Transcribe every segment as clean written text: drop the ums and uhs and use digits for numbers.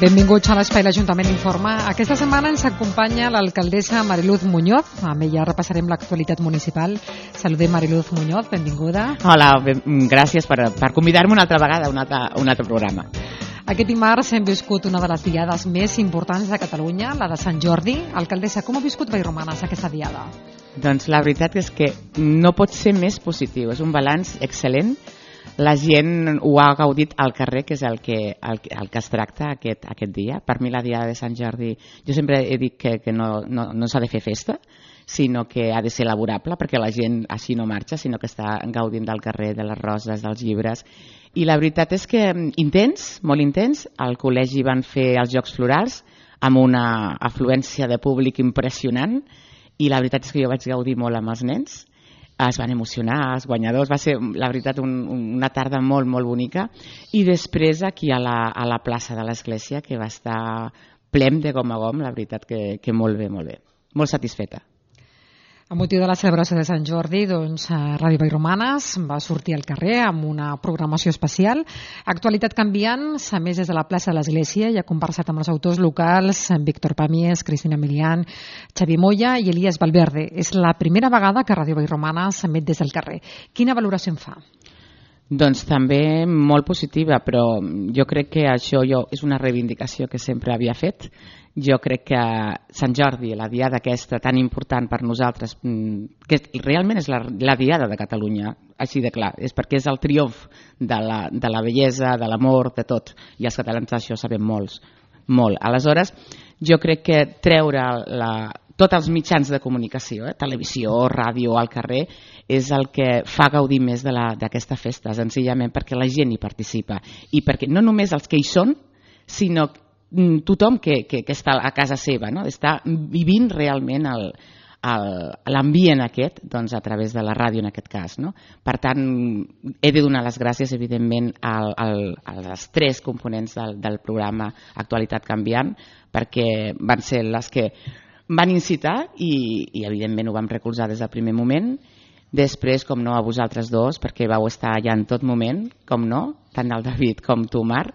Benvinguts a l'Espai l'Ajuntament Informa. Aquesta setmana ens acompanya l'alcaldessa Mariluz Muñoz. Amb ella repassarem l'actualitat municipal. Saludem Mariluz Muñoz, benvinguda. Hola, gràcies per convidar-me una altra vegada a un altre programa. Aquest dimarts hem viscut una de les diades més importants de Catalunya, la de Sant Jordi. Alcaldessa, com ha viscut Vallromanes aquesta diada? Doncs la veritat és que no pot ser més positiu. És un balanç excel·lent. La gent ho ha gaudit al carrer, que és el que es tracta aquest dia. Per mi la diada de Sant Jordi, jo sempre he dit que no s'ha de fer festa, sinó que ha de ser laborable, perquè la gent així no marxa, sinó que està gaudint del carrer, de les roses, dels llibres. I la veritat és que intens, molt intens. Al col·legi van fer els Jocs Florals amb una afluència de públic impressionant i la veritat és que jo vaig gaudir molt amb els nens. Es van emocionar, els guanyadors. Va ser, la veritat, una tarda molt, molt bonica. I després aquí a la plaça de l'Església, que va estar plem de gom a gom, la veritat que molt bé, molt bé. Molt satisfeta. A motiu de la celebració de Sant Jordi, Ràdio Vallromanes va sortir al carrer amb una programació especial. Actualitat canviant, a més des de la plaça de l'Església, i ha conversat amb els autors locals, Víctor Pàmies, Cristina Milian, Xavi Moya i Elias Valverde. És la primera vegada que Ràdio Vallromanes s'emet des del carrer. Quina valoració en fa? Doncs també molt positiva, però jo crec que això és una reivindicació que sempre havia fet. Jo crec que Sant Jordi, la diada aquesta tan important per nosaltres, que realment és la diada de Catalunya, així de clar, és perquè és el triomf de la bellesa, de l'amor, de tot, i els catalans això sabem molt. Aleshores, jo crec que treure tots els mitjans de comunicació, televisió, ràdio, al carrer, és el que fa gaudir més d'aquesta festa, senzillament perquè la gent hi participa i perquè no només els que hi són, sinó tothom que està a casa seva, no? Està vivint realment l'ambient aquest, doncs, a través de la ràdio en aquest cas, no? Per tant, he de donar les gràcies evidentment als tres components del programa Actualitat Canviant, perquè van ser les que van incitar i evidentment ho vam recolzar des del primer moment. Després, com no, a vosaltres dos, perquè vau estar allà en tot moment, com no, tant el David com tu, Marc,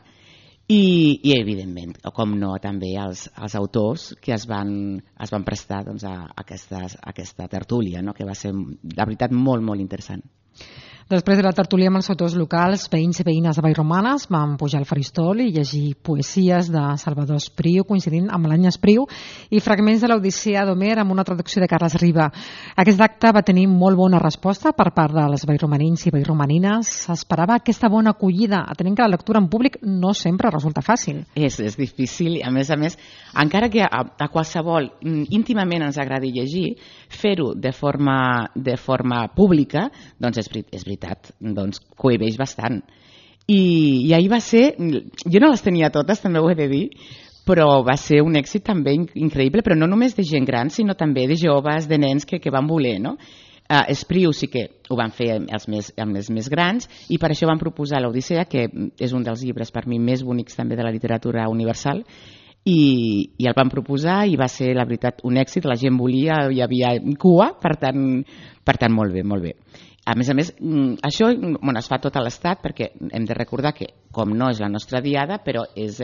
i evidentment, com no, també els autors que es van prestar a aquesta tertúlia, no? Que va ser, la veritat, molt, molt interessant. Després de la tertúlia amb els autors locals, veïns i veïnes de Vallromanes van pujar al faristol i llegir poesies de Salvador Espriu, coincidint amb l'any Espriu, i fragments de l'Odissea d'Homer amb una traducció de Carles Riba. Aquest acte va tenir molt bona resposta per part dels vallromanins i vallromanines. S'esperava aquesta bona acollida, atenent que la lectura en públic no sempre resulta fàcil. És difícil, i a més, encara que a qualsevol íntimament ens agradi llegir, fer-ho de forma pública, doncs és veritat, doncs cohibeix bastant. I ahir va ser, jo no les tenia totes, també ho he de dir, però va ser un èxit també increïble, però no només de gent gran, sinó també de joves, de nens que van voler, no? Espriu sí que ho van fer amb els més grans, i per això van proposar l'Odissea, que és un dels llibres per mi més bonics també de la literatura universal, i el van proposar i va ser, la veritat, un èxit. La gent volia, hi havia cua, per tant molt bé, molt bé. A més, això es fa a tot l'Estat, perquè hem de recordar que, com no és la nostra diada, però és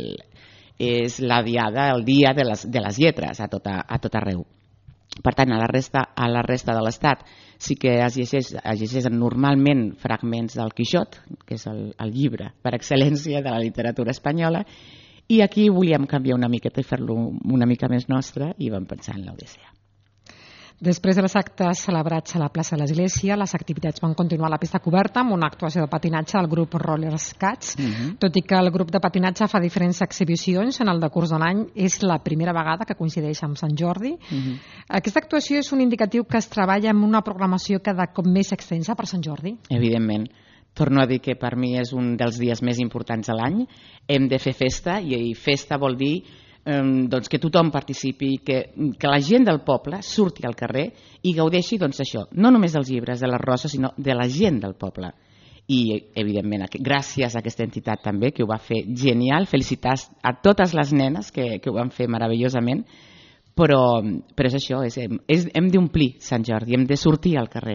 la diada, el dia de les lletres a tot arreu. Per tant, a la resta de l'Estat sí que es llegeixen normalment fragments del Quixot, que és el llibre per excel·lència de la literatura espanyola, i aquí volíem canviar una miqueta i fer-lo una mica més nostre i vam pensar en l'Odissea. Després de les actes celebrats a la plaça de l'Església, les activitats van continuar a la pista coberta amb una actuació de patinatge del grup Rollers Cats. Tot i que el grup de patinatge fa diferents exhibicions en el decurs de l'any, és la primera vegada que coincideix amb Sant Jordi. Aquesta actuació és un indicatiu que es treballa amb una programació cada cop més extensa per Sant Jordi. Evidentment. Torno a dir que per mi és un dels dies més importants de l'any. Hem de fer festa, i festa vol dir que tothom participi, que la gent del poble surti al carrer i gaudeixi això, no només dels llibres, de les roses, sinó de la gent del poble. I, evidentment, gràcies a aquesta entitat també, que ho va fer genial, felicitats a totes les nenes que ho van fer meravellosament, però és això, hem d'omplir Sant Jordi, hem de sortir al carrer.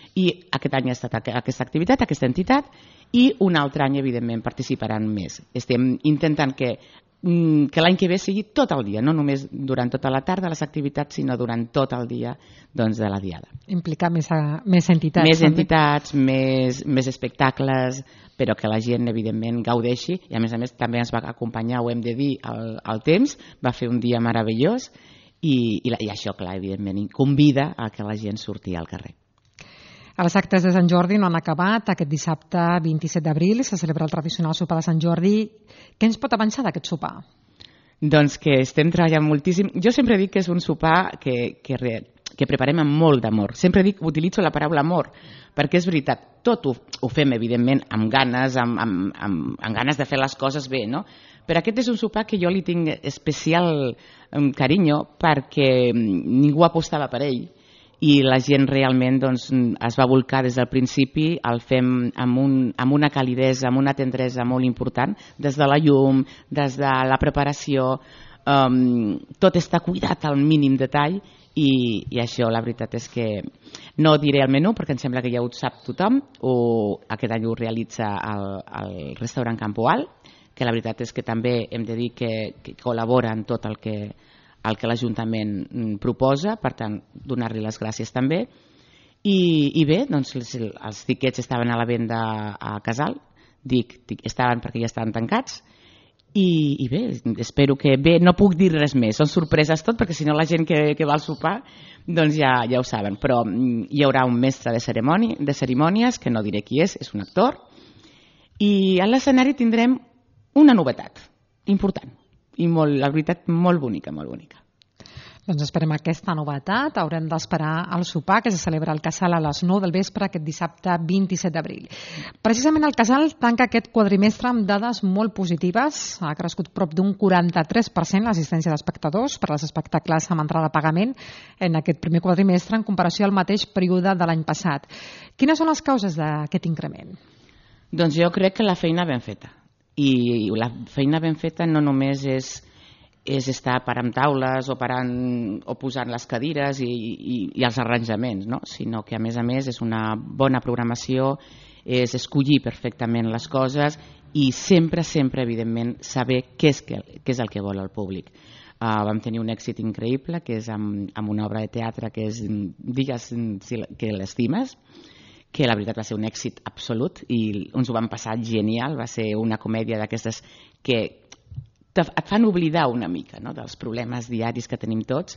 I aquest any ha estat aquesta activitat, aquesta entitat, i un altre any, evidentment, participaran més. Estem intentant que l'any que ve sigui tot el dia, no només durant tota la tarda les activitats, sinó durant tot el dia de la diada. Implicar més entitats. Més entitats, més espectacles, però que la gent, evidentment, gaudeixi. I, a més, també ens va acompanyar, ho hem de dir, el temps. Va fer un dia meravellós i això, clar, evidentment, convida a que la gent surti al carrer. Els actes de Sant Jordi no han acabat. Aquest dissabte 27 d'abril se celebra el tradicional sopar de Sant Jordi. Què ens pot avançar d'aquest sopar? Doncs que estem treballant moltíssim. Jo sempre dic que és un sopar que preparem amb molt d'amor. Sempre utilitzo la paraula amor, perquè és veritat, tot ho fem, evidentment, amb ganes, amb ganes de fer les coses bé, no? Però aquest és un sopar que jo li tinc especial carinyo perquè ningú apostava per ell. I la gent realment es va volcar des del principi, el fem amb una calidesa, amb una tendresa molt important, des de la llum, des de la preparació, tot està cuidat al mínim detall i això la veritat és que no diré el menú perquè em sembla que ja ho sap tothom, aquest any ho realitza el restaurant Campo Alt, que la veritat és que també hem de dir que col·labora en tot el que l'Ajuntament proposa, per tant, donar-li les gràcies també. I bé, doncs els tiquets estaven a la venda a Casal, estaven perquè ja estaven tancats, i bé, espero que bé, no puc dir res més, són sorpreses tot, perquè si no la gent que va al sopar, doncs ja ho saben, però hi haurà un mestre de cerimònies, que no diré qui és un actor, i a l'escenari tindrem una novetat important, i la veritat molt bonica, molt bonica. Doncs esperem aquesta novetat. Haurem d'esperar el sopar que se celebra al Casal a les 9 del vespre aquest dissabte 27 d'abril. Precisament el Casal tanca aquest quadrimestre amb dades molt positives. Ha crescut prop d'un 43% l'assistència d'espectadors per als espectacles amb entrada a pagament en aquest primer quadrimestre en comparació al mateix període de l'any passat. Quines són les causes d'aquest increment? Doncs jo crec que la feina ben feta. I la feina ben feta no només és estar parant taules o posant les cadires i els arranjaments, no? Sinó que a més és una bona programació, és escollir perfectament les coses i sempre, evidentment, saber què és el que vol el públic. Vam tenir un èxit increïble, que és amb una obra de teatre que és Digues que l'estimes, que la veritat va ser un èxit absolut i ens ho vam passar genial. Va ser una comèdia d'aquestes que et fan oblidar una mica, no?, dels problemes diaris que tenim tots.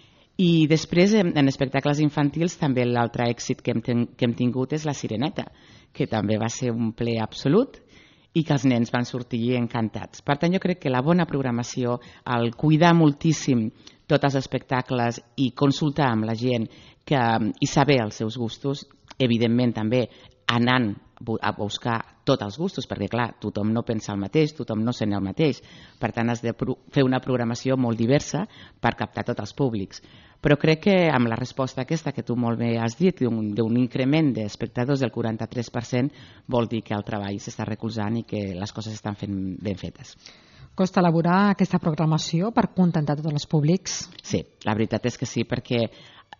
I després, en espectacles infantils, també l'altre èxit que hem tingut és La Sireneta, que també va ser un ple absolut i que els nens van sortir encantats. Per tant, jo crec que la bona programació, el cuidar moltíssim tots els espectacles i consultar amb la gent i saber els seus gustos, evidentment també anant a buscar tots els gustos, perquè clar, tothom no pensa el mateix, tothom no sent el mateix, per tant has de fer una programació molt diversa per captar tots els públics. Però crec que amb la resposta aquesta que tu molt bé has dit, d'un increment d'espectadors del 43%, vol dir que el treball s'està recolzant i que les coses estan fent ben fetes. Costa elaborar aquesta programació per contentar tots els públics? Sí, la veritat és que sí, perquè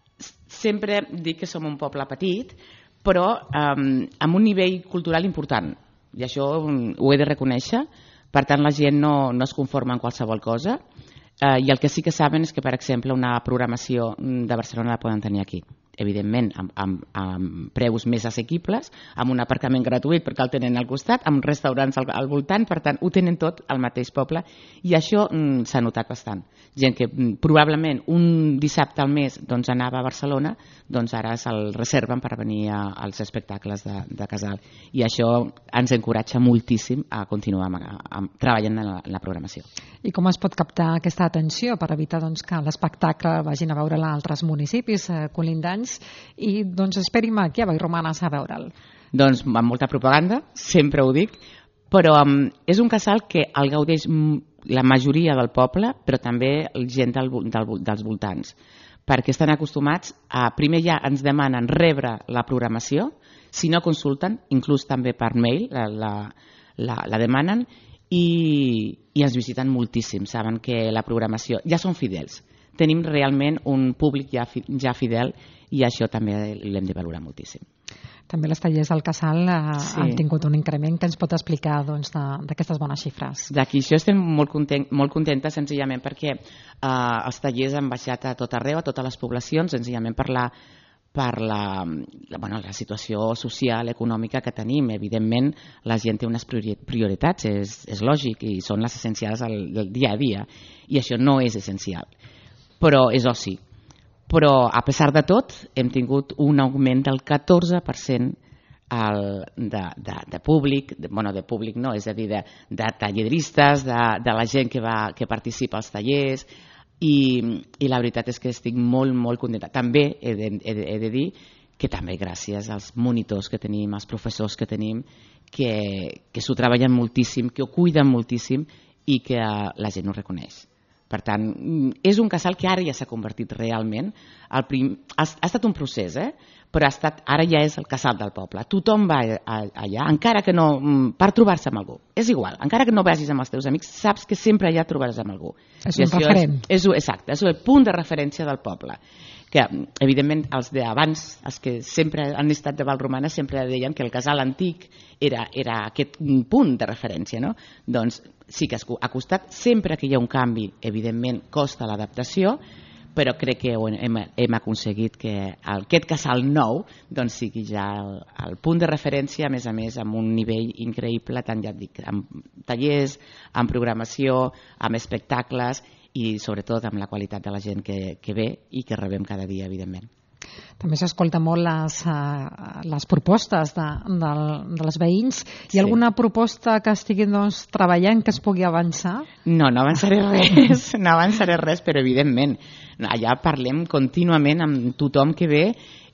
sempre dic que som un poble petit, però amb un nivell cultural important, i això ho he de reconèixer. Per tant, la gent no es conforma en qualsevol cosa, i el que sí que saben és que, per exemple, una programació de Barcelona la poden tenir aquí, evidentment amb preus més assequibles, amb un aparcament gratuït perquè el tenen al costat, amb restaurants al voltant, per tant ho tenen tot al mateix poble, i això s'ha notat bastant. Gent que probablement un dissabte al mes anava a Barcelona, doncs ara se'l reserven per venir als espectacles de Casal, i això ens encoratja moltíssim a continuar treballant en la programació. I com es pot captar aquesta atenció per evitar que l'espectacle vagin a veure'l a altres municipis colindants i esperin aquí a Vallromanes a veure'l? Doncs amb molta propaganda, sempre ho dic, però és un casal que el gaudeix la majoria del poble, però també gent dels voltants, perquè estan acostumats a, primer ja ens demanen rebre la programació, si no consulten, inclús també per mail la demanen, i ens visiten moltíssim, saben que la programació, ja són fidels, tenim realment un públic ja fidel i això també l'hem de valorar moltíssim. També les tallers del Casal han tingut un increment que ens pot explicar d'aquestes bones xifres. D'aquí això estem molt contentes senzillament perquè els tallers han baixat a tot arreu, a totes les poblacions, senzillament per la situació social, econòmica que tenim. Evidentment, la gent té unes prioritats, és lògic, i són les essencials del dia a dia, i això no és essencial, però és oci. Però, a pesar de tot, hem tingut un augment del 14% de públic, de públic no, és a dir, de talleristes, de la gent que participa als tallers, i la veritat és que estic molt, molt contenta. També he de dir que també gràcies als monitors que tenim, als professors que tenim, que s'ho treballen moltíssim, que ho cuiden moltíssim i que la gent ho reconeix. Per tant, és un casal que ara ja s'ha convertit realment. Ha estat un procés, però ara ja és el casal del poble. Tothom va allà, encara que no, per trobar-se amb algú. És igual, encara que no vagis amb els teus amics, saps que sempre allà trobaràs amb algú. És un referent. Exacte, és el punt de referència del poble. Que, evidentment, els d'abans, els que sempre han estat de Vallromanes, sempre deien que el casal antic era aquest punt de referència, no? Doncs sí que ha costat, sempre que hi ha un canvi, evidentment costa l'adaptació, però crec que hem aconseguit que aquest casal nou doncs sigui ja el punt de referència, a més amb un nivell increïble, tant ja et dic, amb tallers, amb programació, amb espectacles i sobretot amb la qualitat de la gent que ve i que rebem cada dia, evidentment. També s'escolta molt les propostes dels veïns. Hi ha alguna proposta que estiguin treballant que es pugui avançar? No avançaré res, però evidentment allà parlem contínuament amb tothom que ve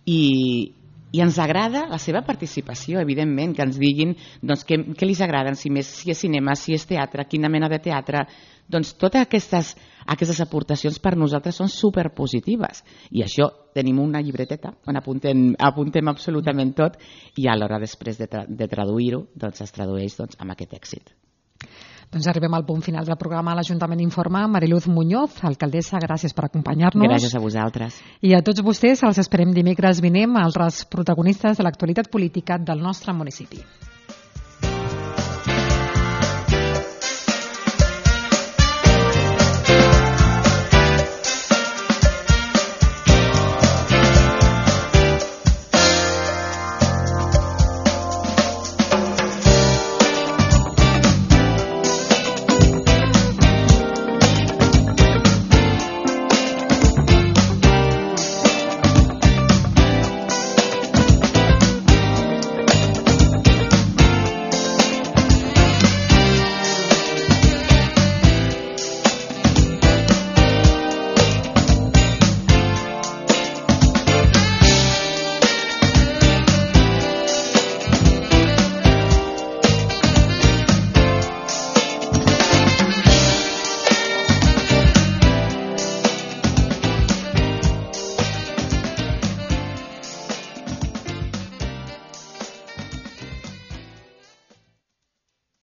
i ens agrada la seva participació, evidentment, que ens diguin què els agrada, si és cinema, si és teatre, quina mena de teatre. Doncs totes aquestes aportacions per nosaltres són superpositives i això tenim una llibreteta on apuntem absolutament tot i a l'hora després de traduir-ho es tradueix amb aquest èxit. Doncs arribem al punt final del programa L'Ajuntament Informa. Mariluz Muñoz, alcaldessa, gràcies per acompanyar-nos. Gràcies a vosaltres. I a tots vostès els esperem dimecres vinent, altres protagonistes de l'actualitat política del nostre municipi.